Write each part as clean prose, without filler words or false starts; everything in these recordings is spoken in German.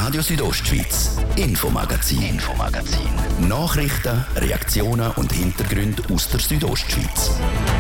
Radio Südostschweiz, Infomagazin. Nachrichten, Reaktionen und Hintergründe aus der Südostschweiz.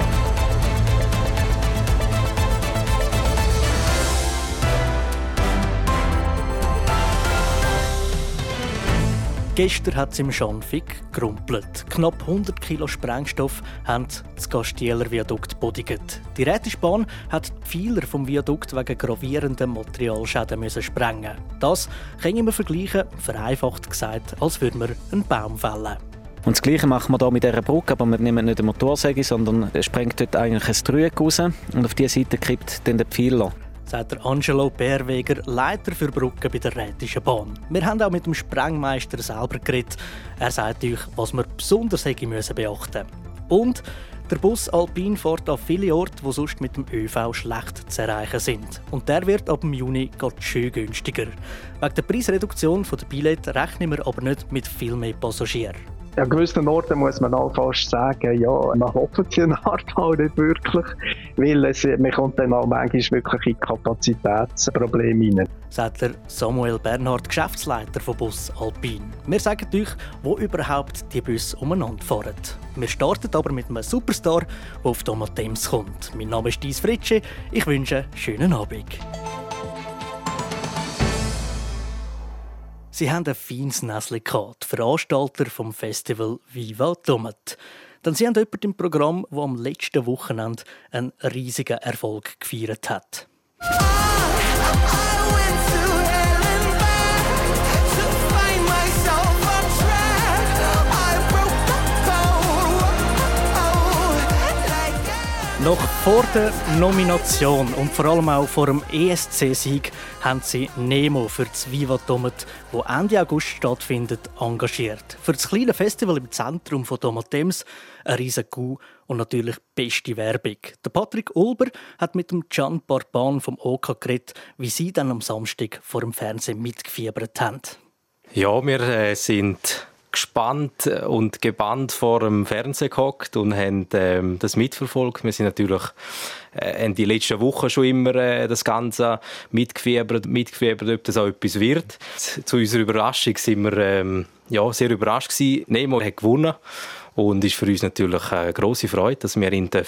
Gestern hat es im Schanfig gerumpelt. Knapp 100 Kilo Sprengstoff haben das Gastieler Viadukt bodigt. Die Rätischbahn hat die Pfeiler vom Viadukt wegen gravierenden Materialschäden sprengen. Das können wir vergleichen, vereinfacht gesagt, als würden wir einen Baum fällen. Und das Gleiche machen wir hier mit dieser Brücke, aber wir nehmen nicht eine Motorsäge, sondern es sprengt dort eigentlich ein Dreieck raus und auf diese Seite kippt dann der Pfeiler. Sagt der Angelo Bärweger, Leiter für Brücken bei der Rätischen Bahn. Wir haben auch mit dem Sprengmeister selber geredet. Er sagt euch, was wir besonders beachten müssen. Und der Bus Alpin fährt an viele Orte, die sonst mit dem ÖV schlecht zu erreichen sind. Und der wird ab dem Juni schön günstiger. Wegen der Preisreduktion der Billette rechnen wir aber nicht mit viel mehr Passagieren. An gewissen Orten muss man auch fast sagen, ja, man hofft die Art auch nicht wirklich, weil man kommt dann auch manchmal wirklich in Kapazitätsprobleme hinein. Sagt der Samuel Bernhard, Geschäftsleiter von Bus Alpin. Wir sagen euch, wo überhaupt die Busse umeinander fahren. Wir starten aber mit einem Superstar, der auf Domatems kommt. Mein Name ist Dies Fritschi. Ich wünsche einen schönen Abend. Sie haben ein feines Näschen gehabt, die Veranstalter vom Festival Viva Domat. Denn sie haben jemanden im Programm, der am letzten Wochenende einen riesigen Erfolg gefeiert hat. Noch vor der Nomination und vor allem auch vor dem ESC-Sieg haben sie Nemo für das Viva Domat, das Ende August stattfindet, engagiert. Für das kleine Festival im Zentrum von Domatems ein riesen Coup und natürlich beste Werbung. Der Patrick Ulber hat mit dem Can Barban vom OK geredet, wie sie dann am Samstag vor dem Fernsehen mitgefiebert haben. Ja, wir sind gespannt und gebannt vor dem Fernsehen gehockt und haben das mitverfolgt. Wir sind natürlich in die letzten Wochen schon immer das Ganze mitgefiebert, ob das auch etwas wird. Zu unserer Überraschung sind wir sehr überrascht gewesen. Nemo hat gewonnen und ist für uns natürlich eine grosse Freude, dass wir ihn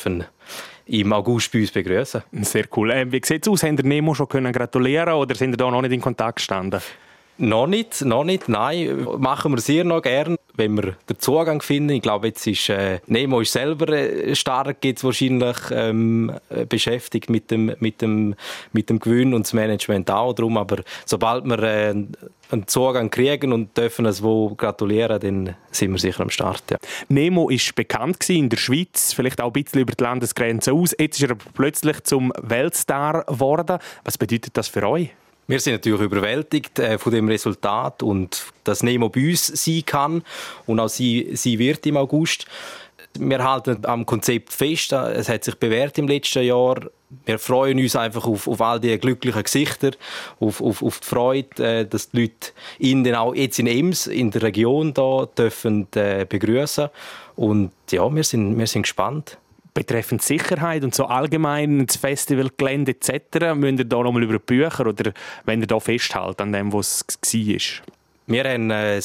im August bei uns begrüßen. Sehr cool. Wie sieht es aus? Haben ihr Nemo schon gratulieren oder sind ihr da noch nicht in Kontakt gestanden? Noch nicht, nein. Machen wir sehr noch gern, wenn wir den Zugang finden. Ich glaube, jetzt ist Nemo ist selber stark jetzt wahrscheinlich beschäftigt mit dem Gewinn und das Management auch drum. Aber sobald wir einen Zugang kriegen und dürfen es wo gratulieren, dann sind wir sicher am Start. Ja. Nemo ist bekannt in der Schweiz, vielleicht auch ein bisschen über die Landesgrenzen aus. Jetzt ist er plötzlich zum Weltstar geworden. Was bedeutet das für euch? Wir sind natürlich überwältigt von dem Resultat und dass Nemo bei uns sein kann und auch sie wird im August. Wir halten am Konzept fest, es hat sich bewährt im letzten Jahr. Wir freuen uns einfach auf all die glücklichen Gesichter, auf die Freude, dass die Leute ihn dann auch jetzt in Ems, in der Region da dürfen begrüßen. Und ja, wir sind gespannt. Betreffend Sicherheit und so allgemein das Festivalgelände etc. müsst ihr da nochmal über die Bücher oder wenn ihr da festhalten an dem, was es war? Wir haben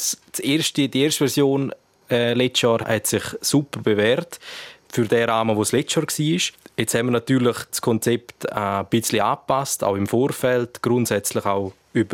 die erste Version letztes Jahr hat sich super bewährt für den Rahmen, was letztes Jahr war. Jetzt haben wir natürlich das Konzept ein bisschen angepasst, auch im Vorfeld, grundsätzlich auch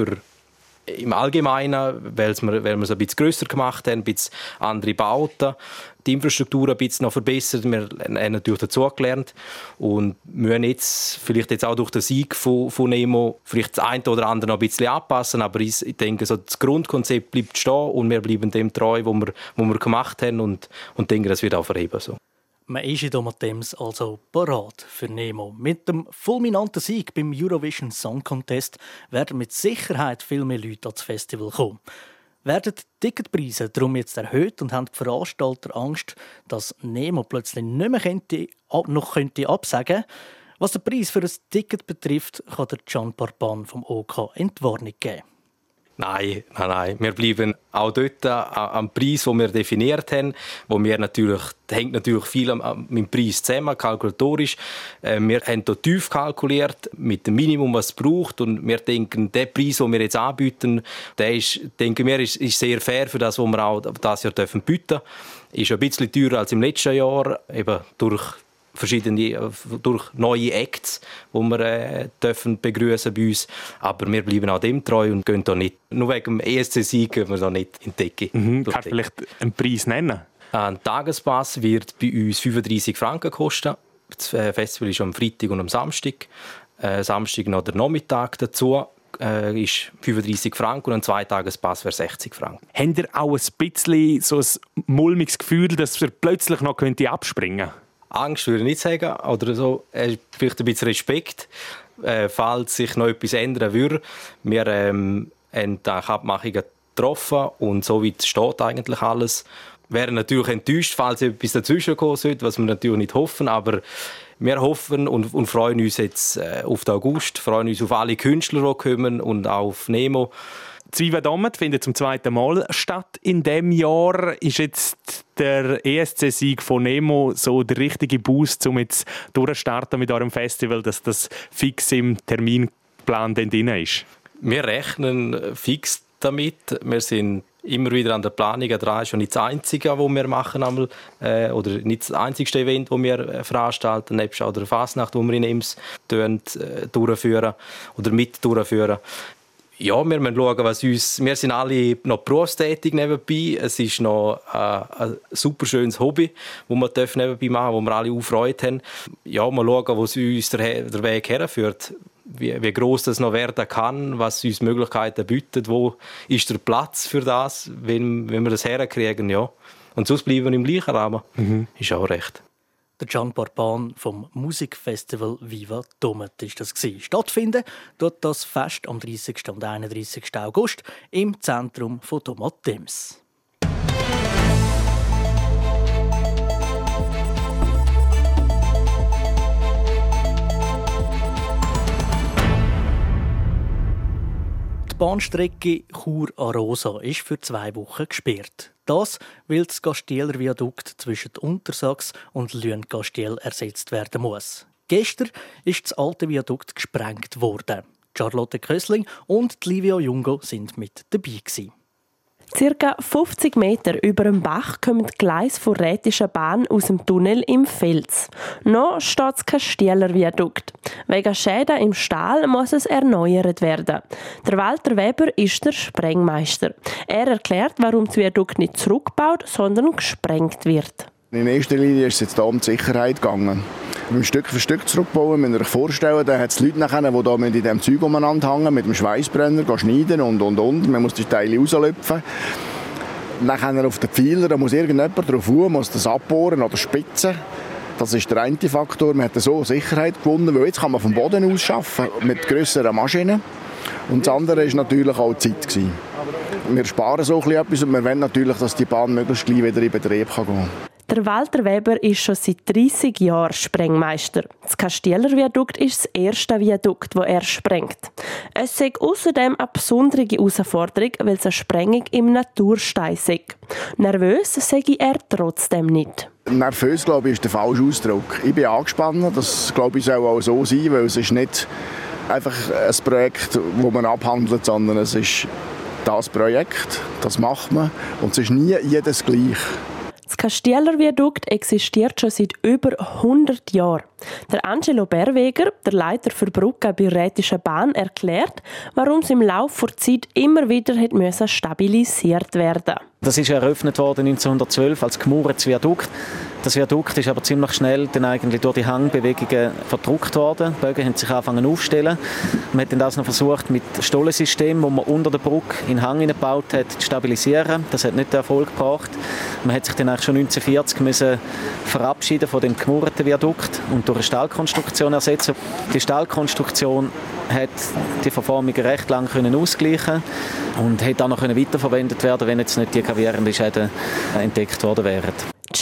im Allgemeinen, weil wir es ein bisschen grösser gemacht haben, ein bisschen andere Bauten, die Infrastruktur ein bisschen noch verbessert. Wir haben natürlich dazugelernt und müssen jetzt vielleicht auch durch den Sieg von Nemo vielleicht das eine oder andere noch ein bisschen anpassen, aber ich denke, so das Grundkonzept bleibt stehen und wir bleiben dem treu, was wir gemacht haben und denke, das wird auch verheben. So. Man ist in Domatems also parat für Nemo. Mit dem fulminanten Sieg beim Eurovision Song Contest werden mit Sicherheit viel mehr Leute ans Festival kommen. Werden die Ticketpreise darum jetzt erhöht und haben die Veranstalter Angst, dass Nemo plötzlich nicht mehr absagen könnte? Was den Preis für ein Ticket betrifft, kann der Can Barban vom OK Entwarnung geben. Nein. Wir bleiben auch dort am Preis, den wir definiert haben, hängt natürlich viel mit dem Preis zusammen, kalkulatorisch. Wir haben hier tief kalkuliert mit dem Minimum, was es braucht, und wir denken, der Preis, den wir jetzt anbieten, der ist sehr fair für das, was wir auch dieses Jahr bieten dürfen. Ist ein bisschen teurer als im letzten Jahr, eben durch neue Acts, die wir dürfen begrüßen bei uns. Aber wir bleiben auch dem treu und gehen da nicht. Nur wegen dem ESC-Sieg gehen wir da nicht in die Decke. Kannst du vielleicht einen Preis nennen? Ein Tagespass wird bei uns 35 Franken kosten. Das Festival ist am Freitag und am Samstag. Samstag noch der Nachmittag dazu. Ist 35 Franken und ein Zweitagespass wäre 60 Franken. Habt ihr auch ein bisschen so ein mulmiges Gefühl, dass ihr plötzlich noch abspringen könnt? Angst würde ich nicht sagen, oder so, vielleicht ein bisschen Respekt, falls sich noch etwas ändern würde. Wir haben die Abmachungen getroffen und so weit steht eigentlich alles. Wir wären natürlich enttäuscht, falls etwas dazwischen kommen sollte, was wir natürlich nicht hoffen, aber wir hoffen und freuen uns jetzt auf den August, freuen uns auf alle Künstler, die kommen und auch auf Nemo. Zwiva Dommet findet zum zweiten Mal statt. In diesem Jahr ist jetzt der ESC-Sieg von Nemo so der richtige Boost, um jetzt durchzustarten mit eurem Festival, dass das fix im Terminplan drin ist? Wir rechnen fix damit. Wir sind immer wieder an der Planung dran. Schon nicht das Einzige, was wir machen, oder nicht das einzigste Event, das wir veranstalten, nebst auch der Fasnacht, die wir in Ems durchführen oder mit durchführen. Ja, wir müssen schauen, wir sind alle noch berufstätig nebenbei. Es ist noch ein super schönes Hobby, das wir nebenbei machen dürfen, wo wir alle auch Freude haben. Ja, mal schauen, wo uns der Weg herführt. Wie gross das noch werden kann, was uns Möglichkeiten bietet, wo ist der Platz für das, wenn wir das herkriegen, ja. Und sonst bleiben wir im gleichen Rahmen. Ist auch recht. Der Gian Barban vom Musikfestival Viva Dommet ist das gewesen. Stattfinden dort das Fest am 30. und 31. August im Zentrum von Dommet-Ems. Die Bahnstrecke Chur-Arosa ist für 2 Wochen gesperrt. Das, weil das Gastieler Viadukt zwischen Untersachs und Lüen-Gastiel ersetzt werden muss. Gestern ist das alte Viadukt gesprengt worden. Charlotte Kösling und Livio Jungo sind mit dabei gewesen. Circa 50 Meter über dem Bach kommen die Gleise der Rätischen Bahn aus dem Tunnel im Fels. Noch steht das Gastieler Viadukt. Wegen Schäden im Stahl muss es erneuert werden. Der Walter Weber ist der Sprengmeister. Er erklärt, warum das Viadukt nicht zurückgebaut, sondern gesprengt wird. In erster Linie ist es jetzt um die Sicherheit gegangen. Beim Stück für Stück zurückbauen, müsst ihr euch vorstellen, da hat es Leute nachher, die da in diesem Zeug umeinander hängen, mit dem Schweißbrenner schneiden und. Man muss die Teile rauslöpfen. Nachher auf den Pfeiler, da muss irgendjemand drauf hauen, muss das abbohren oder spitzen. Das ist der eine Faktor. Man hat so Sicherheit gewonnen, weil jetzt kann man vom Boden aus arbeiten, mit grösseren Maschinen. Und das andere war natürlich auch die Zeit. Wir sparen so etwas und wir wollen natürlich, dass die Bahn möglichst gleich wieder in Betrieb gehen kann. Der Walter Weber ist schon seit 30 Jahren Sprengmeister. Das Gastieler Viadukt ist das erste Viadukt, das er sprengt. Es ist außerdem eine besondere Herausforderung, weil es eine Sprengung im Naturstein ist. Nervös sei er trotzdem nicht. Nervös, glaube ich, ist der falsche Ausdruck. Ich bin angespannt, das glaube ich soll auch so sein, weil es ist nicht einfach ein Projekt, das man abhandelt, sondern es ist das Projekt, das macht man und es ist nie jedes gleich. Das Gastieler Viadukt existiert schon seit über 100 Jahren. Der Angelo Berweger, der Leiter für Brücken bei der Rätischen Bahn, erklärt, warum es im Laufe der Zeit immer wieder stabilisiert werden musste. Das ist eröffnet worden 1912 als gemauertes Viadukt. Das Viadukt ist aber ziemlich schnell dann eigentlich durch die Hangbewegungen verdrückt worden. Die Bögen haben sich angefangen aufzustellen. Man hat dann das noch versucht mit Stollensystemen, wo man unter der Brücke in den Hang gebaut hat, zu stabilisieren. Das hat nicht den Erfolg gebracht. Man hat sich dann eigentlich schon 1940 müssen verabschieden von dem gemauerten Viadukt und durch eine Stahlkonstruktion ersetzen. Die Stahlkonstruktion hat die Verformungen recht lang ausgleichen und hätte auch noch weiterverwendet werden, wenn jetzt nicht die gravierenden Schäden entdeckt worden wären. Die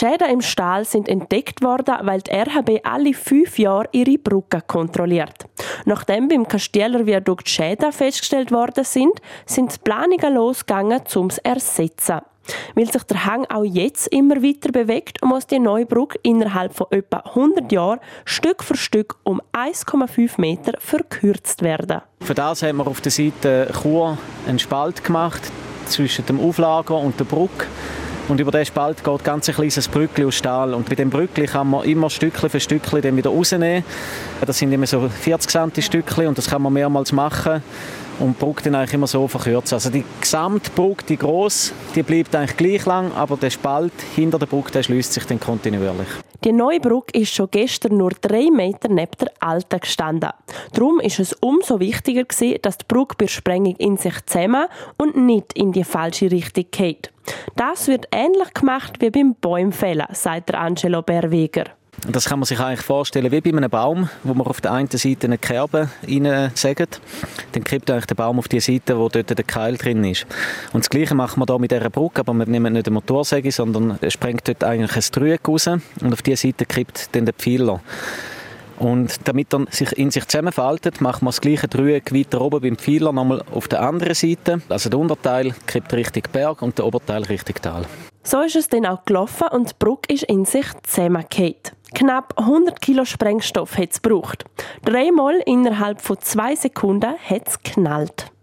Die Schäden im Stall sind entdeckt worden, weil die RHB alle 5 Jahre ihre Brücke kontrolliert. Nachdem beim Kastieler Viadukt Schäden festgestellt worden sind die Planungen losgegangen, um es zu ersetzen. Weil sich der Hang auch jetzt immer weiter bewegt, muss die neue Brücke innerhalb von etwa 100 Jahren Stück für Stück um 1,5 Meter verkürzt werden. Für das haben wir auf der Seite Chur einen Spalt gemacht zwischen dem Auflager und der Brücke. Und über diesen Spalt geht ganz ein kleines Brückli aus Stahl. Und bei diesem Brückli kann man immer Stückchen für Stückchen dann wieder rausnehmen. Das sind immer so 40 cm Stückchen und das kann man mehrmals machen. Und die Brücke dann eigentlich immer so verkürzen. Also die Gesamtbrücke, die grosse, die bleibt eigentlich gleich lang, aber der Spalt hinter der Brücke, der schließt sich dann kontinuierlich. Die neue Brücke ist schon gestern nur 3 Meter neben der alten gestanden. Darum ist es umso wichtiger gewesen, dass die Brücke bei Sprengung in sich zusammen und nicht in die falsche Richtung geht. Das wird ähnlich gemacht wie beim Bäumfällen, sagt der Angelo Berweger. Das kann man sich eigentlich vorstellen wie bei einem Baum, wo man auf der einen Seite eine Kerbe reinsägt. Dann kippt eigentlich der Baum auf die Seite, wo dort der Keil drin ist. Und das Gleiche machen wir hier mit dieser Brücke, aber wir nehmen nicht eine Motorsäge, sondern es sprengt dort eigentlich ein Dreieck raus und auf diese Seite kippt dann der Pfeiler. Und damit er sich in sich zusammenfaltet, machen wir das gleiche Dreieck weiter oben beim Pfeiler nochmal auf der anderen Seite. Also der Unterteil kippt Richtung Berg und der Oberteil Richtung Tal. So ist es dann auch gelaufen und die Brücke ist in sich zusammengefallen. Knapp 100 Kilo Sprengstoff hat es gebraucht. 3-mal innerhalb von 2 Sekunden hat es geknallt.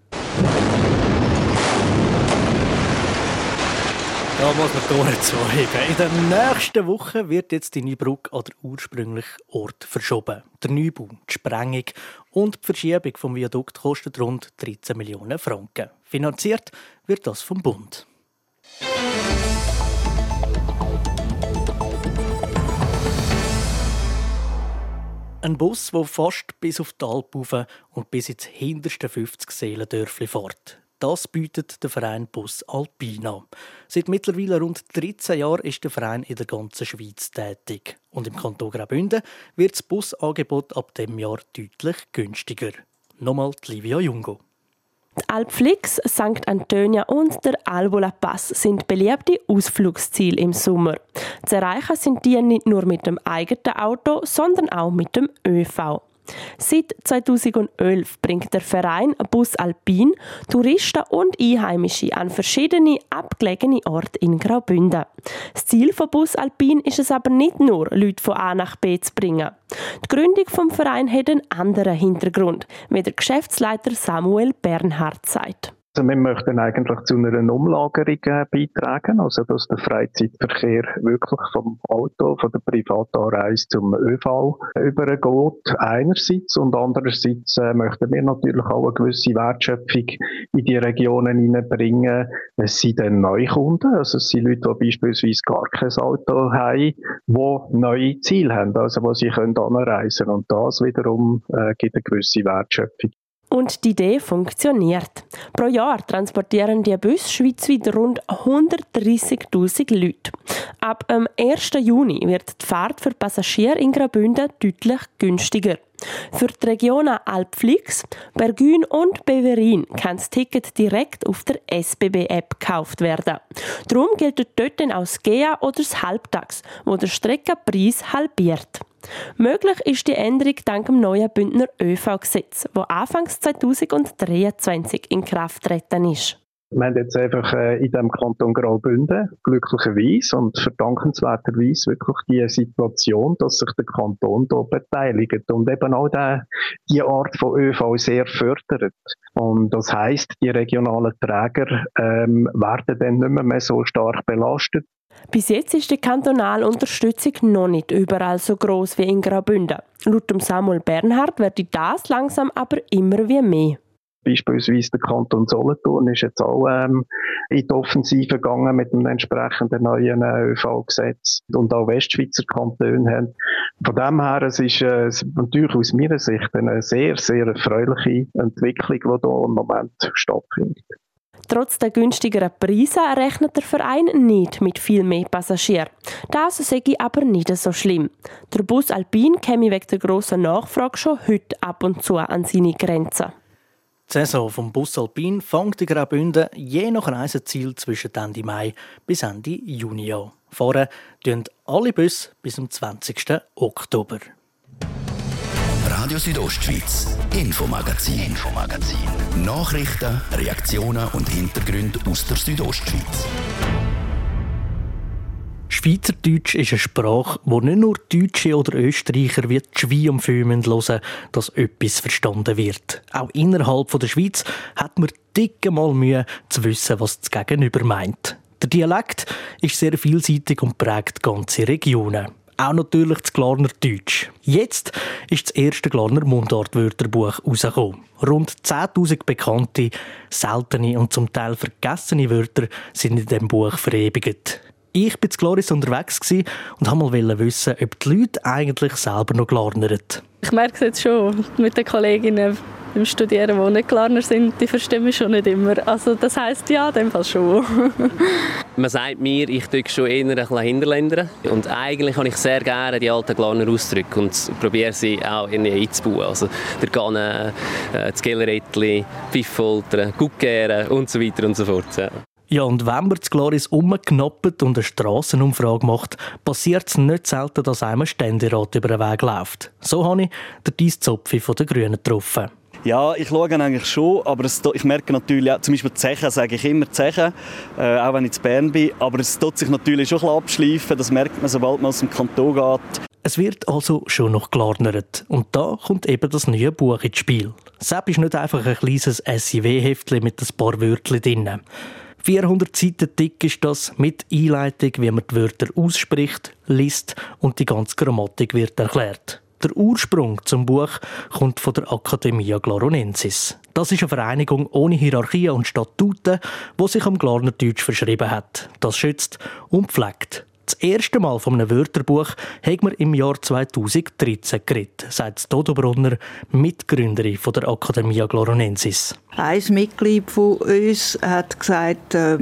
Da muss man die Ohren zuheben. In der nächsten Woche wird jetzt die neue Brücke an den ursprünglichen Ort verschoben. Der Neubau, die Sprengung und die Verschiebung vom Viadukt kostet rund 13 Millionen Franken. Finanziert wird das vom Bund. Ein Bus, der fast bis auf die Alp rauf und bis ins hinterste 50 Seelendörfli fährt. Das bietet der Verein Bus Alpin an. Seit mittlerweile rund 13 Jahren ist der Verein in der ganzen Schweiz tätig. Und im Kanton Graubünden wird das Busangebot ab diesem Jahr deutlich günstiger. Nochmal Livia Jungo. Die Alpflix, St. Antonia und der Albola Pass sind beliebte Ausflugsziele im Sommer. Zu erreichen sind die nicht nur mit dem eigenen Auto, sondern auch mit dem ÖV. Seit 2011 bringt der Verein Bus Alpin Touristen und Einheimische an verschiedene abgelegene Orte in Graubünden. Das Ziel von Bus Alpin ist es aber nicht nur, Leute von A nach B zu bringen. Die Gründung des Vereins hat einen anderen Hintergrund, wie der Geschäftsleiter Samuel Bernhard sagt. Wir möchten eigentlich zu einer Umlagerung beitragen, also dass der Freizeitverkehr wirklich vom Auto, von der Privatanreise zum ÖV übergeht, einerseits, und andererseits möchten wir natürlich auch eine gewisse Wertschöpfung in die Regionen hineinbringen. Es sind dann Neukunden, also es sind Leute, die beispielsweise gar kein Auto haben, die neue Ziele haben, also wo sie anreisen können, und das wiederum gibt eine gewisse Wertschöpfung. Und die Idee funktioniert. Pro Jahr transportieren die Busse schweizweit rund 130'000 Leute. Ab dem 1. Juni wird die Fahrt für Passagiere in Graubünden deutlich günstiger. Für die Regionen Alpflix, Bergün und Beverin kann das Ticket direkt auf der SBB-App gekauft werden. Darum gilt dort dann auch das GEA oder das Halbtags, wo der Streckenpreis halbiert. Möglich ist die Änderung dank dem neuen Bündner ÖV-Gesetz, das Anfang 2023 in Kraft getreten ist. Wir haben jetzt einfach in dem Kanton Graubünden glücklicherweise und verdankenswerterweise wirklich die Situation, dass sich der Kanton hier beteiligt und eben auch die Art von ÖV sehr fördert. Und das heisst, die regionalen Träger werden dann nicht mehr so stark belastet. Bis jetzt ist die kantonale Unterstützung noch nicht überall so gross wie in Graubünden. Laut Samuel Bernhard wird das langsam aber immer wie mehr. Beispielsweise der Kanton Solothurn ist jetzt auch in die Offensive gegangen mit dem entsprechenden neuen ÖV-Gesetz. Und auch Westschweizer Kantone haben. Von dem her, es ist natürlich aus meiner Sicht eine sehr, sehr erfreuliche Entwicklung, die hier im Moment stattfindet. Trotz der günstigeren Preise rechnet der Verein nicht mit viel mehr Passagieren. Das sei aber nicht so schlimm. Der Bus Alpin käme wegen der grossen Nachfrage schon heute ab und zu an seine Grenzen. Die Saison vom Bus Alpin fängt in Graubünden je nach Reiseziel zwischen Ende Mai bis Ende Juni an. Fahren tun alle Busse bis zum 20. Oktober. Radio Südostschweiz, Infomagazin. Nachrichten, Reaktionen und Hintergründe aus der Südostschweiz. Schweizerdeutsch ist eine Sprache, wo nicht nur Deutsche oder Österreicher wie die Schwein am Föhn hören müssen, dass etwas verstanden wird. Auch innerhalb der Schweiz hat man dicke mal Mühe zu wissen, was das Gegenüber meint. Der Dialekt ist sehr vielseitig und prägt ganze Regionen. Auch natürlich das Glarner Deutsch. Jetzt ist das erste Glarner Mundart-Wörterbuch herausgekommen. Rund 10'000 bekannte, seltene und zum Teil vergessene Wörter sind in diesem Buch verewigt. Ich war zu Gloris unterwegs und wollte wissen, ob die Leute eigentlich selber noch Glarnern. Ich merke es jetzt schon mit den Kolleginnen beim Studieren, die nicht Glarner sind, die verstehen mich schon nicht immer. Also das heisst ja, in dem Fall schon. Man sagt mir, ich tue schon eher ein bisschen Hinterländer. Und eigentlich habe ich sehr gerne die alten Glarner Ausdrücke und probiere sie auch irgendwie einzubauen. Also der Ganne, das Gellerätli, Pfiffoltern, Guckgären und so weiter und so fort. Ja. Ja, und wenn man zu Gloris umknappt und eine Strassenumfrage macht, passiert es nicht selten, dass einem ein Ständerat über den Weg läuft. So habe ich den Dies Zopfi von den Grünen getroffen. Ja, ich schaue eigentlich schon, aber ich merke natürlich auch, zum Beispiel Zechen sage ich immer Zechen, auch wenn ich in Bern bin, aber es tut sich natürlich schon ein bisschen abschleifen, das merkt man, sobald man aus dem Kanton geht. Es wird also schon noch geglarnert. Und da kommt eben das neue Buch ins Spiel. Sepp ist nicht einfach ein kleines SIW-Heftchen mit ein paar Wörtchen drin. 400 Seiten dick ist das, mit Einleitung, wie man die Wörter ausspricht, liest und die ganze Grammatik wird erklärt. Der Ursprung zum Buch kommt von der Academia Glaronensis. Das ist eine Vereinigung ohne Hierarchien und Statuten, die sich am Glarnerdeutsch verschrieben hat. Das schützt und pflegt. Das erste Mal von einem Wörterbuch haben wir im Jahr 2013 geredet, sagt Dodo Brunner, Mitgründerin von der Academia Glaronensis. Ein Mitglied von uns hat gesagt, er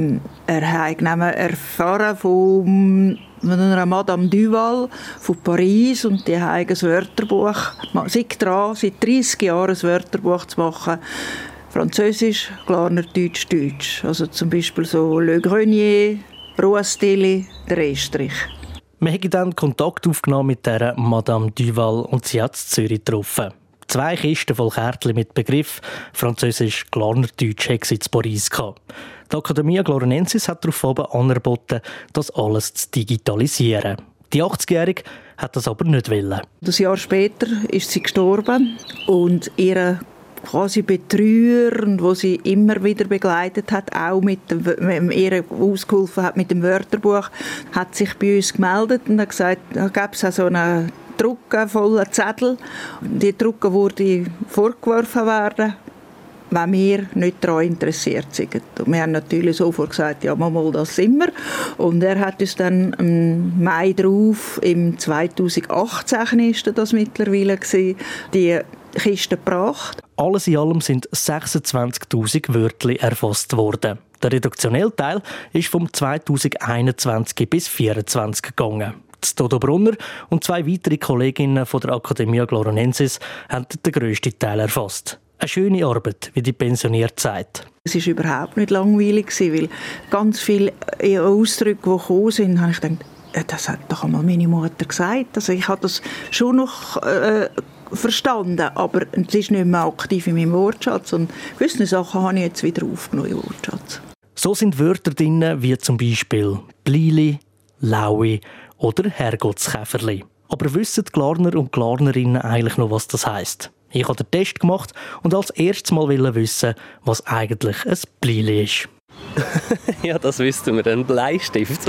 habe erfahren von einer Madame Duval von Paris und die haben ein Wörterbuch. Man ist dran, seit 30 Jahren ein Wörterbuch zu machen. Französisch, Glarner Deutsch, Deutsch. Also zum Beispiel so Le Grenier, Ruhestili, der Estrich. Wir haben dann Kontakt aufgenommen mit der Madame Duval und sie hat in Zürich getroffen. 2 Kisten voll Kärtchen mit Begriff Französisch, Glarner Deutsch hat sie in Paris gehabt. Die Academia Glaronensis hat darauf angeboten, das alles zu digitalisieren. Die 80-Jährige hat das aber nicht wollen. Ein Jahr später ist sie gestorben und ihre quasi Betreuer, wo sie immer wieder begleitet hat, auch mit ihr ausgeholfen hat mit dem Wörterbuch, hat sich bei uns gemeldet und hat gesagt, da gäbe es auch so einen Drucken voller Zettel. Die Drucken würden vorgeworfen werden, wenn wir nicht daran interessiert sind. Und wir haben natürlich sofort gesagt, ja, mal, das sind wir. Und er hat uns dann im Mai drauf, im 2018 ist das mittlerweile gewesen, die Kiste gebracht. Alles in allem sind 26'000 Wörter erfasst worden. Der redaktionelle Teil ist vom 2021 bis 2024 gegangen. Dodo Brunner und 2 weitere Kolleginnen von der Academia Glaronensis haben den grössten Teil erfasst. Eine schöne Arbeit, wie die pensionierte sagt. Es war überhaupt nicht langweilig, weil ganz viele Ausdrücke, die gekommen sind, habe ich gedacht, das hat doch einmal meine Mutter gesagt. Also ich habe das schon noch verstanden, aber es ist nicht mehr aktiv in meinem Wortschatz. Und gewisse Sachen habe ich jetzt wieder aufgenommen im Wortschatz. So sind Wörter drin, wie zum Beispiel Blili, Laui oder Herrgottskäferli. Aber wissen die Glarner und Glarnerinnen eigentlich noch, was das heisst? Ich habe den Test gemacht und als erstes mal wissen, was eigentlich ein Blili ist. Ja, das wüssten wir, ein Bleistift.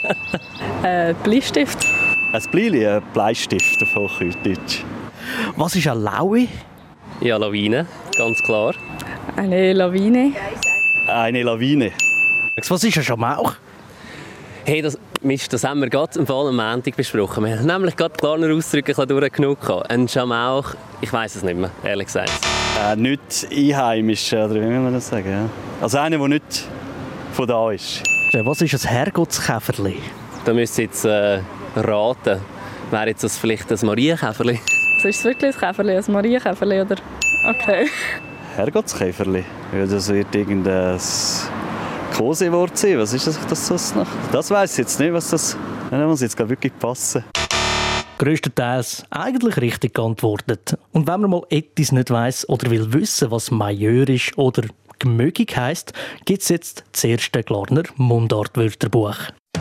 Bleistift. Ein Blili, ein Bleistift auf Hochdeutsch. Was ist eine Laui? Ja, Lawine, ganz klar. Eine Lawine. Eine Lawine. Was ist ein Schamauch? Hey, das haben wir gerade am Montag besprochen. Wir haben nämlich gerade die Glarner Ausdrücke durchgenug. Ein Schamauch, ich weiss es nicht mehr, ehrlich gesagt. Nicht einheimisch, oder wie will man das sagen? Ja. Also einer, der nicht von da ist. Was ist ein Herrgottskäferli? Da müsst ihr jetzt raten. Wäre jetzt das vielleicht ein Marienkäferli? So ist es wirklich ein Käferli, ein Marienkäferli, oder? Okay. Herrgottskäferli. Ja, das wird irgendein Kosewort sein. Was ist das noch? Das weiss ich jetzt nicht, was das... Da muss jetzt wirklich passen. Grösstenteils eigentlich richtig geantwortet. Und wenn man mal etwas nicht weiss oder will wissen, was majorisch oder gmögig heisst, gibt es jetzt das erste Glarner Mundartwörterbuch.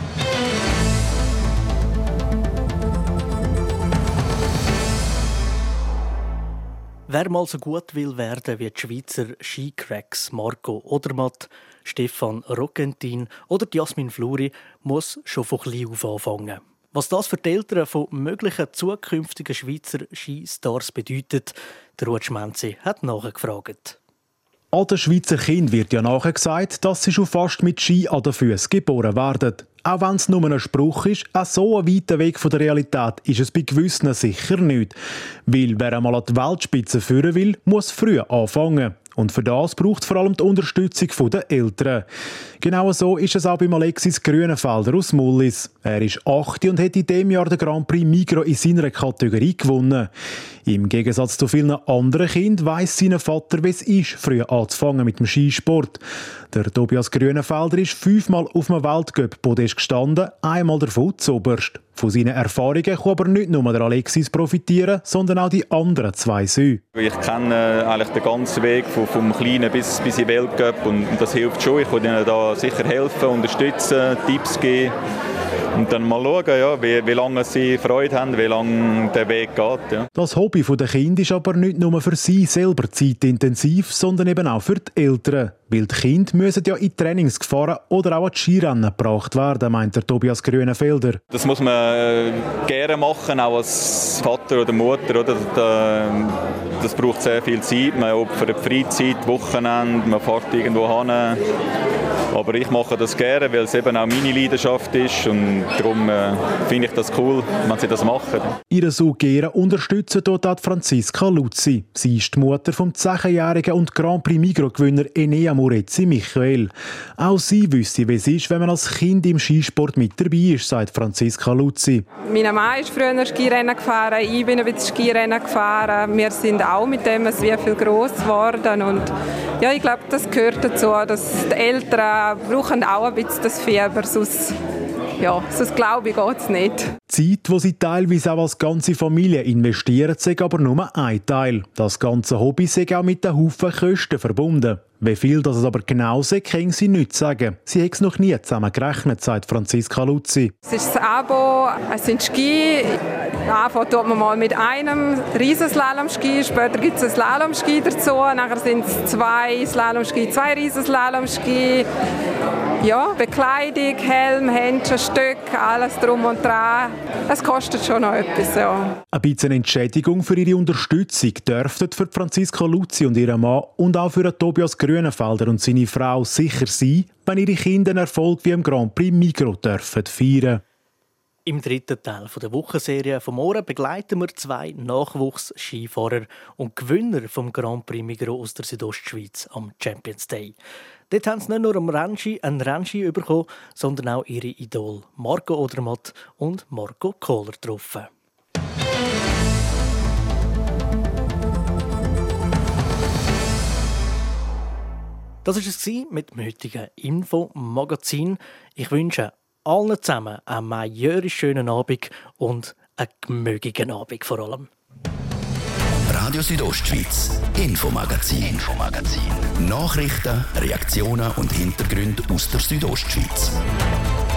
Wer mal so gut will werden wie die Schweizer Skicracks Marco Odermatt, Stefan Rockentin oder Jasmin Fluri, muss schon von klein auf anfangen. Was das für die Eltern von möglichen zukünftigen Schweizer Skistars bedeutet, der Ruud Schmenzi hat nachgefragt. An den Schweizer Kindern wird ja nachgesagt, dass sie schon fast mit Ski an den Füßen geboren werden. Auch wenn es nur ein Spruch ist, auch so ein weiter Weg von der Realität ist es bei gewissen sicher nicht. Weil wer einmal an die Weltspitze führen will, muss früh anfangen. Und für das braucht es vor allem die Unterstützung der Eltern. Genau so ist es auch bei Alexis Grünenfelder aus Mullis. Er ist 8 und hat in diesem Jahr den Grand Prix Migros in seiner Kategorie gewonnen. Im Gegensatz zu vielen anderen Kindern weiss sein Vater, wie es ist, früh anzufangen mit dem Skisport. Der Tobias Grünenfelder ist 5-mal auf dem Weltcup-Podest gestanden, einmal davon zuoberst. Von seinen Erfahrungen kann aber nicht nur der Alexis profitieren, sondern auch die anderen 2 Söhne. Ich kenne eigentlich den ganzen Weg vom Kleinen bis in den Weltcup und das hilft schon. Ich kann ihnen da sicher helfen, unterstützen, Tipps geben. Und dann mal schauen, ja, wie lange sie Freude haben, wie lange der Weg geht. Ja. Das Hobby der Kinder ist aber nicht nur für sie selber zeitintensiv, sondern eben auch für die Eltern. Weil die Kinder müssen ja in Trainingsgefahren oder auch an die Skirennen gebracht werden, meint der Tobias Grünenfelder. Das muss man gerne machen, auch als Vater oder Mutter. Oder? Das braucht sehr viel Zeit. Man opfert Freizeit, Wochenende, man fährt irgendwo hin. Aber ich mache das gerne, weil es eben auch meine Leidenschaft ist und darum finde ich das cool, wenn sie das machen. Ihre Sohn Gera unterstützt dort auch Franziska Luzzi. Sie ist die Mutter vom 10-jährigen und Grand Prix Migros-Gewinner Enea Murezzi Michael. Auch sie wüsste, wie es ist, wenn man als Kind im Skisport mit dabei ist, sagt Franziska Luzzi. Mein Mann ist früher Skirennen gefahren, ich bin ein bisschen Skirennen gefahren. Wir sind auch mit dem sehr viel gross geworden und ja, ich glaube, das gehört dazu, dass die Eltern brauchen auch ein bisschen das Fieber, sonst glaube ich, geht es nicht. Die Zeit, die sie teilweise auch als ganze Familie investieren, ist aber nur ein Teil. Das ganze Hobby ist auch mit einem Haufen Kosten verbunden. Wie viel das aber genau ist, können sie nicht sagen. Sie hat es noch nie zusammen gerechnet, sagt Franziska Luzzi. Es ist das Abo, es sind Ski. Anfangen tut man mal mit einem Riesenslalomski, später gibt es einen Slalomski dazu, nachher sind es 2 Slalomski, 2 Riesenslalomski. Ja, Bekleidung, Helm, Händchen, Stöcke, alles drum und dran. Es kostet schon noch etwas, ja. Ein bisschen Entschädigung für ihre Unterstützung dürften für Franziska Luzzi und ihren Mann und auch für Tobias Grünenfelder und seine Frau sicher sein, wenn ihre Kinder einen Erfolg wie im Grand Prix Migros dürfen feiern. Im dritten Teil der Wochenserie vom Morgen begleiten wir 2 Nachwuchs-Skifahrer und Gewinner vom Grand Prix Migros aus der Südostschweiz am Champions Day. Dort haben sie nicht nur am Rennski einen Rennski bekommen, sondern auch ihre Idol Marco Odermatt und Marco Kohler getroffen. Das war es mit dem heutigen Info-Magazin. Ich wünsche allen zusammen einen majorisch schönen Abend und einen gemögigen Abend vor allem. Radio Südostschweiz, Infomagazin. Nachrichten, Reaktionen und Hintergründe aus der Südostschweiz.